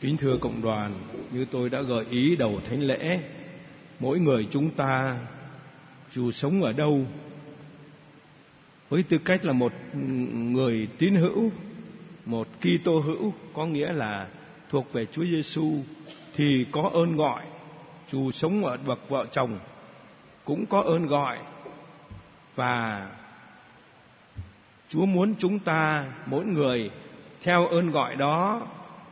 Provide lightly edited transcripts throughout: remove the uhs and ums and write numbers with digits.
Kính thưa cộng đoàn, như tôi đã gợi ý đầu thánh lễ, mỗi người chúng ta dù sống ở đâu, với tư cách là một người tín hữu, một Kitô hữu, có nghĩa là thuộc về Chúa Giêsu, thì có ơn gọi. Dù sống ở bậc vợ chồng cũng có ơn gọi, và Chúa muốn chúng ta mỗi người theo ơn gọi đó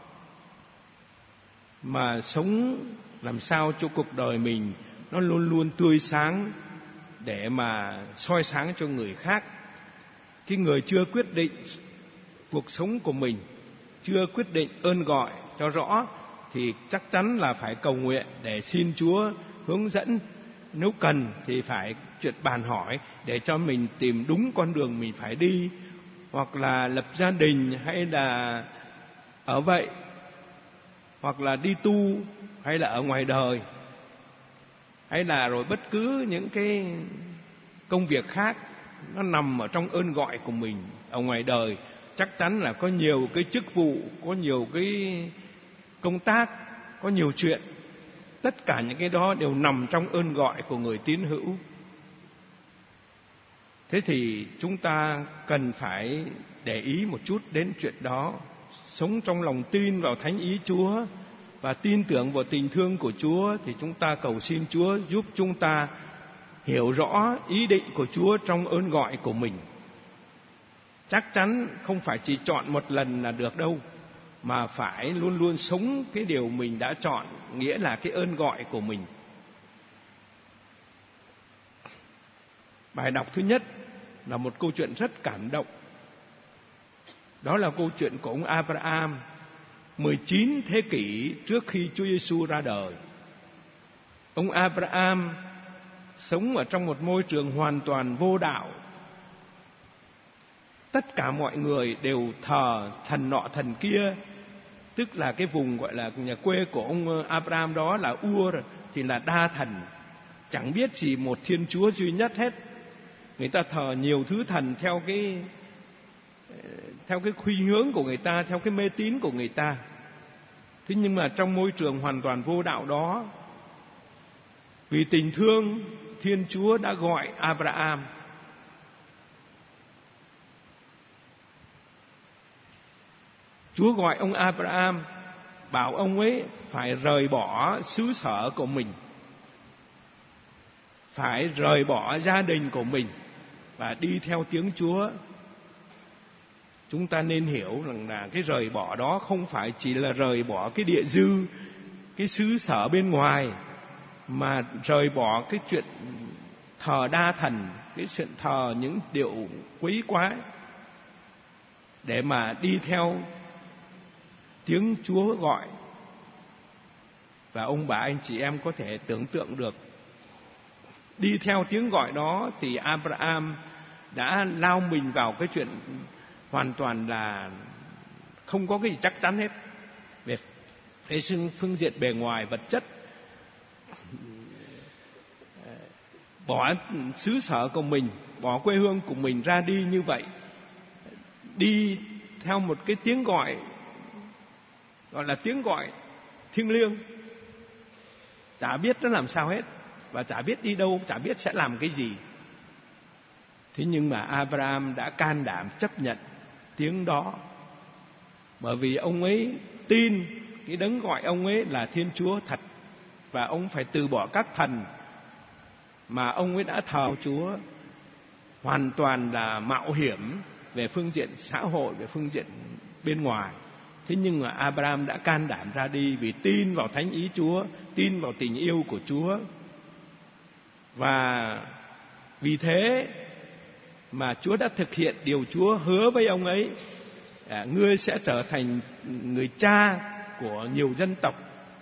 mà sống làm sao cho cuộc đời mình nó luôn luôn tươi sáng, để mà soi sáng cho người khác. Cái người chưa quyết định cuộc sống của mình, chưa quyết định ơn gọi cho rõ, thì chắc chắn là phải cầu nguyện để xin Chúa hướng dẫn. Nếu cần thì phải chuyện bàn hỏi để cho mình tìm đúng con đường mình phải đi, hoặc là lập gia đình, hay là ở vậy, hoặc là đi tu, hay là ở ngoài đời, hay là rồi bất cứ những cái công việc khác nó nằm ở trong ơn gọi của mình. Ở ngoài đời chắc chắn là có nhiều cái chức vụ, có nhiều cái công tác, có nhiều chuyện. Tất cả những cái đó đều nằm trong ơn gọi của người tín hữu. Thế thì chúng ta cần phải để ý một chút đến chuyện đó. Sống trong lòng tin vào thánh ý Chúa và tin tưởng vào tình thương của Chúa, thì chúng ta cầu xin Chúa giúp chúng ta hiểu rõ ý định của Chúa trong ơn gọi của mình. Chắc chắn không phải chỉ chọn một lần là được đâu, mà phải luôn luôn sống cái điều mình đã chọn, nghĩa là cái ơn gọi của mình. Bài đọc thứ nhất là một câu chuyện rất cảm động. Đó là câu chuyện của ông Abraham 19 thế kỷ trước khi Chúa Giêsu ra đời. Ông Abraham sống ở trong một môi trường hoàn toàn vô đạo. Tất cả mọi người đều thờ thần nọ thần kia, tức là cái vùng gọi là nhà quê của ông Abraham đó là Ur, thì là đa thần, chẳng biết gì một Thiên Chúa duy nhất hết. Người ta thờ nhiều thứ thần theo cái khuynh hướng của người ta, theo cái mê tín của người ta. Thế nhưng mà trong môi trường hoàn toàn vô đạo đó, vì tình thương, Thiên Chúa đã gọi Abraham. Chúa gọi ông Abraham, bảo ông ấy phải rời bỏ xứ sở của mình, phải rời bỏ gia đình của mình và đi theo tiếng Chúa. Chúng ta nên hiểu rằng là cái rời bỏ đó không phải chỉ là rời bỏ cái địa dư, cái xứ sở bên ngoài, mà rời bỏ cái chuyện thờ đa thần, cái chuyện thờ những điệu quý quái, để mà đi theo tiếng Chúa gọi. Và ông bà anh chị em có thể tưởng tượng được, đi theo tiếng gọi đó thì Abraham đã lao mình vào cái chuyện hoàn toàn là không có cái gì chắc chắn hết về phương diện bề ngoài vật chất. Bỏ xứ sở của mình, bỏ quê hương của mình ra đi như vậy, đi theo một cái tiếng gọi gọi là tiếng gọi thiêng liêng, chả biết nó làm sao hết, và chả biết đi đâu, chả biết sẽ làm cái gì. Thế nhưng mà Abraham đã can đảm chấp nhận tiếng đó, bởi vì ông ấy tin cái đấng gọi ông ấy là Thiên Chúa thật, và ông phải từ bỏ các thần mà ông ấy đã thờ Chúa, hoàn toàn là mạo hiểm về phương diện xã hội, về phương diện bên ngoài. Thế nhưng mà Abraham đã can đảm ra đi vì tin vào thánh ý Chúa, tin vào tình yêu của Chúa. Và vì thế mà Chúa đã thực hiện điều Chúa hứa với ông ấy, ngươi sẽ trở thành người cha của nhiều dân tộc.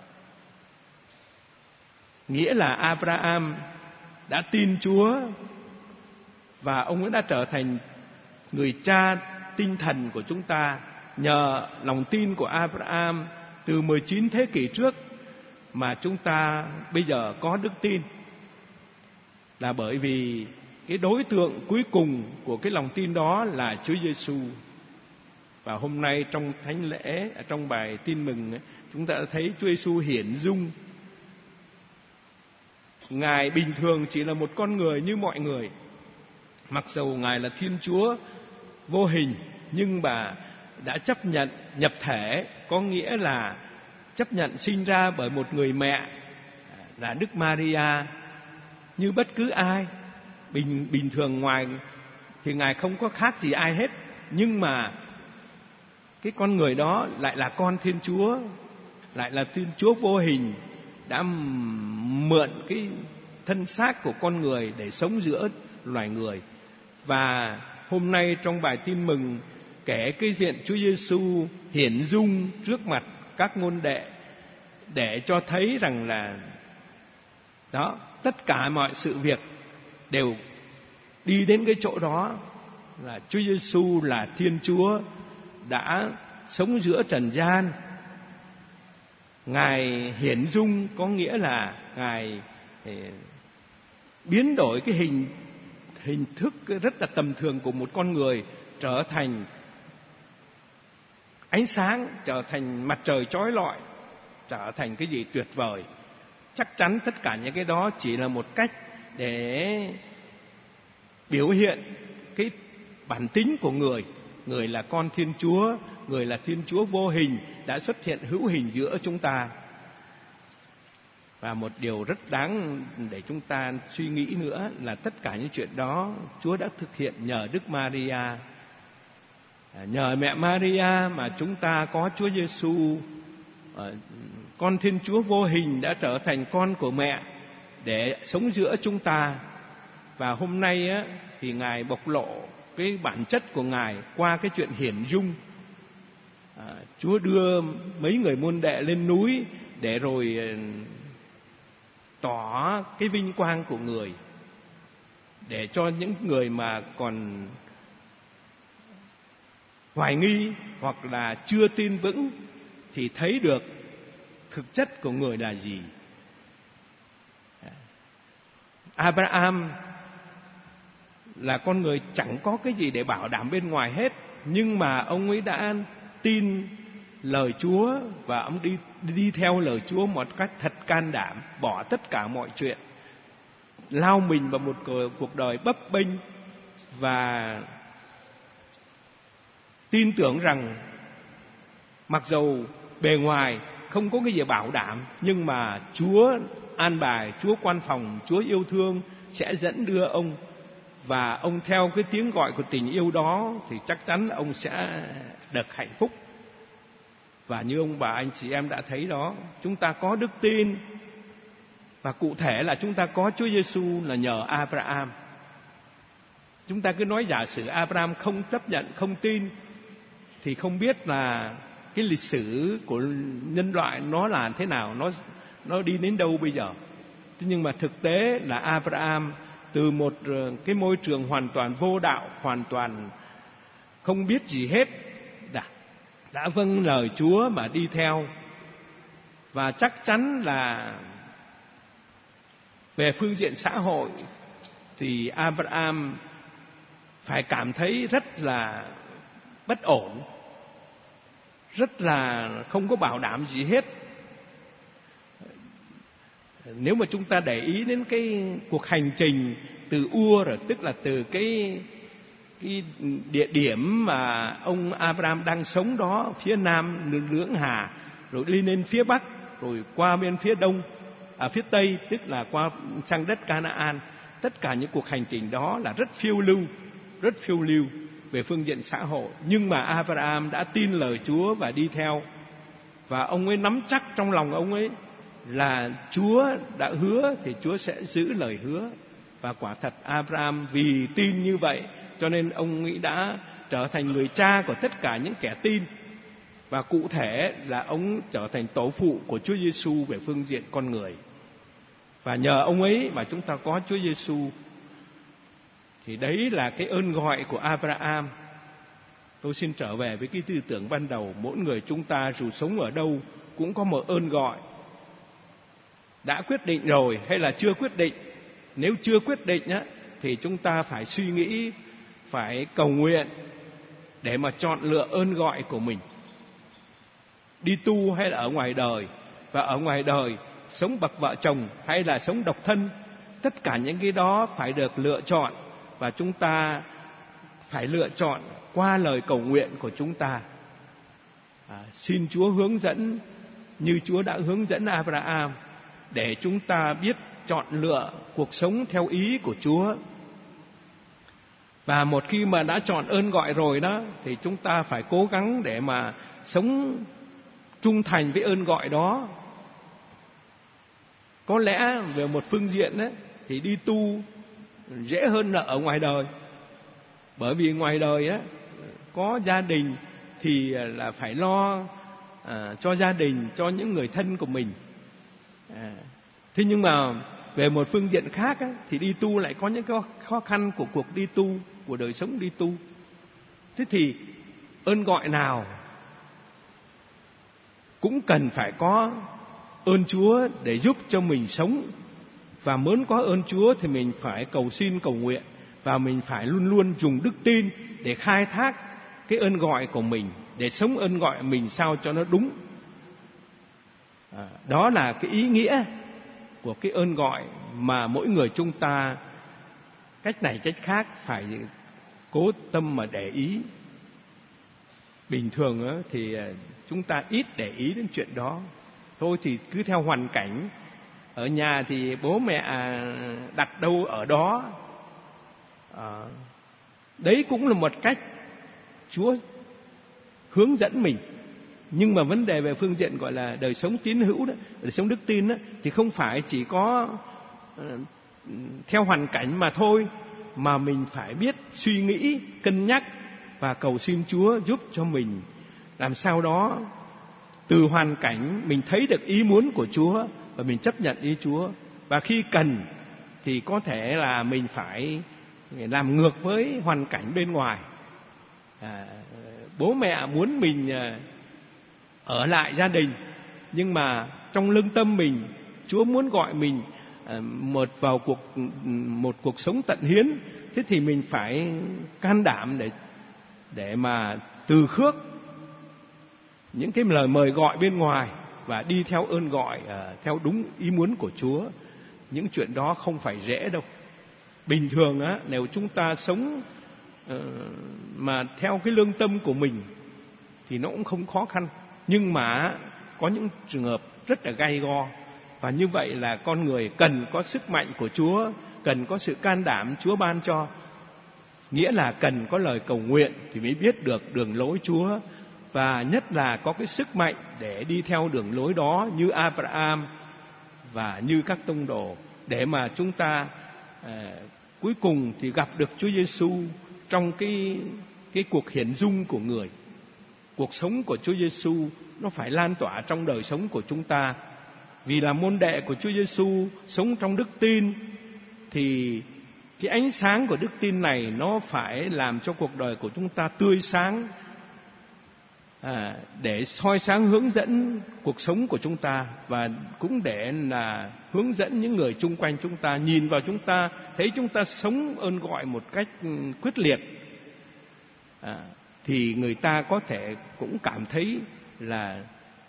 Nghĩa là Abraham đã tin Chúa, và ông ấy đã trở thành người cha tinh thần của chúng ta. Nhờ lòng tin của Abraham từ 19 thế kỷ trước mà chúng ta bây giờ có đức tin, là bởi vì cái đối tượng cuối cùng của cái lòng tin đó là Chúa Giêsu. Và hôm nay trong thánh lễ, trong bài tin mừng ấy, chúng ta đã thấy Chúa Giêsu hiển dung. Ngài bình thường chỉ là một con người như mọi người. Mặc dầu Ngài là Thiên Chúa vô hình, nhưng mà đã chấp nhận nhập thể, có nghĩa là chấp nhận sinh ra bởi một người mẹ là Đức Maria như bất cứ ai. Bình thường ngoài thì Ngài không có khác gì ai hết, nhưng mà cái con người đó lại là con Thiên Chúa, lại là Thiên Chúa vô hình, đã mượn cái thân xác của con người để sống giữa loài người. Và hôm nay trong bài tin mừng kể cái chuyện Chúa Giêsu hiển dung trước mặt các môn đệ để cho thấy rằng là đó, tất cả mọi sự việc đều đi đến cái chỗ đó, là Chúa Giêsu là Thiên Chúa đã sống giữa trần gian. Ngài hiển dung có nghĩa là Ngài biến đổi cái hình thức rất là tầm thường của một con người trở thành ánh sáng, trở thành mặt trời chói lọi, trở thành cái gì tuyệt vời. Chắc chắn tất cả những cái đó chỉ là một cách để biểu hiện cái bản tính của người. Người là con Thiên Chúa, người là Thiên Chúa vô hình đã xuất hiện hữu hình giữa chúng ta. Và một điều rất đáng để chúng ta suy nghĩ nữa là tất cả những chuyện đó Chúa đã thực hiện nhờ Đức Maria. Nhờ mẹ Maria mà chúng ta có Chúa Giêsu, con Thiên Chúa vô hình đã trở thành con của mẹ để sống giữa chúng ta. Và hôm nay á, thì Ngài bộc lộ cái bản chất của Ngài qua cái chuyện hiển dung. Chúa đưa mấy người môn đệ lên núi để rồi tỏ cái vinh quang của người, để cho những người mà còn hoài nghi hoặc là chưa tin vững thì thấy được thực chất của người là gì. Abraham là con người chẳng có cái gì để bảo đảm bên ngoài hết, nhưng mà ông ấy đã tin lời Chúa và ông đi theo lời Chúa một cách thật can đảm, bỏ tất cả mọi chuyện, lao mình vào một cuộc đời bấp bênh và tin tưởng rằng mặc dầu bề ngoài không có cái gì bảo đảm, nhưng mà Chúa an bài, Chúa quan phòng, Chúa yêu thương sẽ dẫn đưa ông, và ông theo cái tiếng gọi của tình yêu đó thì chắc chắn ông sẽ được hạnh phúc. Và như ông bà anh chị em đã thấy đó, chúng ta có đức tin, và cụ thể là chúng ta có Chúa Giêsu là nhờ Abraham. Chúng ta cứ nói giả sử Abraham không chấp nhận, không tin thì không biết là cái lịch sử của nhân loại nó là thế nào, nó đi đến đâu bây giờ. Thế nhưng mà thực tế là Abraham từ một cái môi trường hoàn toàn vô đạo, hoàn toàn không biết gì hết, đã vâng lời Chúa mà đi theo. Và chắc chắn là về phương diện xã hội thì Abraham phải cảm thấy rất là bất ổn, rất là không có bảo đảm gì hết. Nếu mà chúng ta để ý đến cái cuộc hành trình từ Ur, tức là từ cái địa điểm mà ông Abraham đang sống đó, phía nam lưỡng Hà, rồi đi lên phía bắc, rồi qua bên phía đông, phía tây, tức là qua sang đất Canaan. Tất cả những cuộc hành trình đó là rất phiêu lưu về phương diện xã hội. Nhưng mà Abraham đã tin lời Chúa và đi theo, và ông ấy nắm chắc trong lòng ông ấy là Chúa đã hứa thì Chúa sẽ giữ lời hứa. Và quả thật Abraham vì tin như vậy cho nên ông ấy đã trở thành người cha của tất cả những kẻ tin, và cụ thể là ông trở thành tổ phụ của Chúa Giêsu về phương diện con người. Và nhờ ông ấy mà chúng ta có Chúa Giêsu. Thì đấy là cái ơn gọi của Abraham. Tôi xin trở về với cái tư tưởng ban đầu, mỗi người chúng ta dù sống ở đâu cũng có một ơn gọi. Đã quyết định rồi hay là chưa quyết định? Nếu chưa quyết định á, thì chúng ta phải suy nghĩ, phải cầu nguyện để mà chọn lựa ơn gọi của mình. Đi tu hay là ở ngoài đời, và ở ngoài đời sống bậc vợ chồng hay là sống độc thân, tất cả những cái đó phải được lựa chọn, và chúng ta phải lựa chọn qua lời cầu nguyện của chúng ta. Xin Chúa hướng dẫn như Chúa đã hướng dẫn Abraham, để chúng ta biết chọn lựa cuộc sống theo ý của Chúa. Và một khi mà đã chọn ơn gọi rồi đó, thì chúng ta phải cố gắng để mà sống trung thành với ơn gọi đó. Có lẽ về một phương diện ấy, thì đi tu dễ hơn là ở ngoài đời. Bởi vì ngoài đời ấy, có gia đình thì là phải lo cho gia đình, cho những người thân của mình. Thế nhưng mà về một phương diện khác ấy, thì đi tu lại có những cái khó khăn của cuộc đi tu, của đời sống đi tu. Thế thì ơn gọi nào cũng cần phải có ơn Chúa để giúp cho mình sống. Và muốn có ơn Chúa thì mình phải cầu xin, cầu nguyện, và mình phải luôn luôn dùng đức tin để khai thác cái ơn gọi của mình, để sống ơn gọi mình sao cho nó đúng. Đó là cái ý nghĩa của cái ơn gọi mà mỗi người chúng ta cách này cách khác phải cố tâm mà để ý. Bình thường thì chúng ta ít để ý đến chuyện đó. Thôi thì cứ theo hoàn cảnh. Ở nhà thì bố mẹ đặt đâu ở đó. Đấy cũng là một cách Chúa hướng dẫn mình. Nhưng mà vấn đề về phương diện gọi là đời sống tín hữu đó, đời sống đức tin đó, thì không phải chỉ có theo hoàn cảnh mà thôi, mà mình phải biết suy nghĩ, cân nhắc và cầu xin Chúa giúp cho mình làm sao đó từ hoàn cảnh mình thấy được ý muốn của Chúa và mình chấp nhận ý Chúa. Và khi cần thì có thể là mình phải làm ngược với hoàn cảnh bên ngoài. Bố mẹ muốn mình ở lại gia đình, nhưng mà trong lương tâm mình Chúa muốn gọi mình vào một cuộc sống tận hiến. Thế thì mình phải can đảm để mà từ khước những cái lời mời gọi bên ngoài và đi theo ơn gọi theo đúng ý muốn của Chúa. Những chuyện đó không phải dễ đâu. Bình thường nếu chúng ta sống mà theo cái lương tâm của mình thì nó cũng không khó khăn. Nhưng mà có những trường hợp rất là gay go, và như vậy là con người cần có sức mạnh của Chúa, cần có sự can đảm Chúa ban cho. Nghĩa là cần có lời cầu nguyện thì mới biết được đường lối Chúa, và nhất là có cái sức mạnh để đi theo đường lối đó như Abraham và như các tông đồ, để mà chúng ta cuối cùng thì gặp được Chúa Giêsu trong cái cuộc hiển dung của người. Cuộc sống của Chúa Giêsu nó phải lan tỏa trong đời sống của chúng ta. Vì là môn đệ của Chúa Giêsu sống trong đức tin, thì cái ánh sáng của đức tin này nó phải làm cho cuộc đời của chúng ta tươi sáng, để soi sáng hướng dẫn cuộc sống của chúng ta, và cũng để là hướng dẫn những người chung quanh chúng ta nhìn vào chúng ta, thấy chúng ta sống ơn gọi một cách quyết liệt, thì người ta có thể cũng cảm thấy là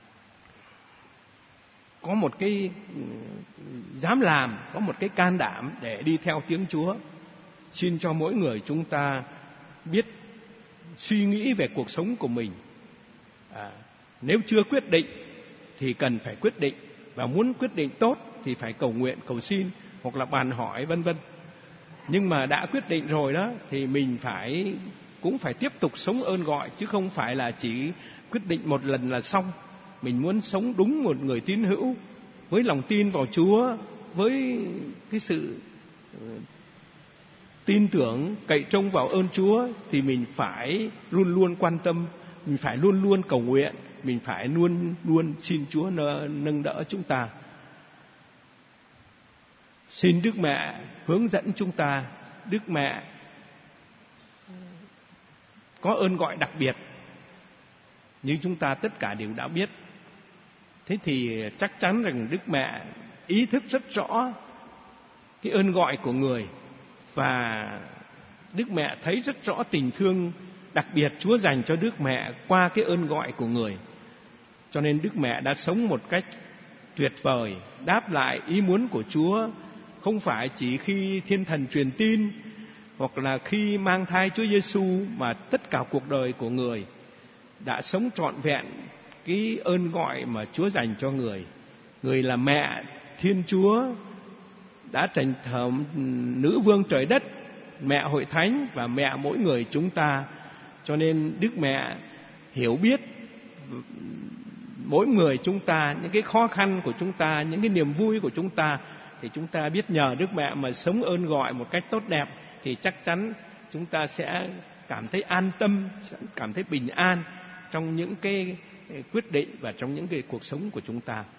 có một cái dám làm, có một cái can đảm để đi theo tiếng Chúa. Xin cho mỗi người chúng ta biết suy nghĩ về cuộc sống của mình. Nếu chưa quyết định thì cần phải quyết định, và muốn quyết định tốt thì phải cầu nguyện, cầu xin hoặc là bàn hỏi vân vân. Nhưng mà đã quyết định rồi đó thì mình cũng phải tiếp tục sống ơn gọi, chứ không phải là chỉ quyết định một lần là xong. Mình muốn sống đúng một người tín hữu, với lòng tin vào Chúa, với cái sự tin tưởng cậy trông vào ơn Chúa, thì mình phải luôn luôn quan tâm, mình phải luôn luôn cầu nguyện, mình phải luôn luôn xin Chúa nâng đỡ chúng ta. Xin Đức Mẹ hướng dẫn chúng ta. Đức Mẹ có ơn gọi đặc biệt, như chúng ta tất cả đều đã biết. Thế thì chắc chắn rằng Đức Mẹ ý thức rất rõ cái ơn gọi của người, và Đức Mẹ thấy rất rõ tình thương đặc biệt Chúa dành cho Đức Mẹ qua cái ơn gọi của người. Cho nên Đức Mẹ đã sống một cách tuyệt vời, đáp lại ý muốn của Chúa, không phải chỉ khi Thiên Thần truyền tin hoặc là khi mang thai Chúa Giêsu, mà tất cả cuộc đời của người đã sống trọn vẹn cái ơn gọi mà Chúa dành cho người. Người là mẹ Thiên Chúa, đã thành thờ nữ vương trời đất, mẹ hội thánh và mẹ mỗi người chúng ta. Cho nên Đức Mẹ hiểu biết mỗi người chúng ta, những cái khó khăn của chúng ta, những cái niềm vui của chúng ta, thì chúng ta biết nhờ Đức Mẹ mà sống ơn gọi một cách tốt đẹp, thì chắc chắn chúng ta sẽ cảm thấy an tâm, sẽ cảm thấy bình an trong những cái quyết định và trong những cái cuộc sống của chúng ta.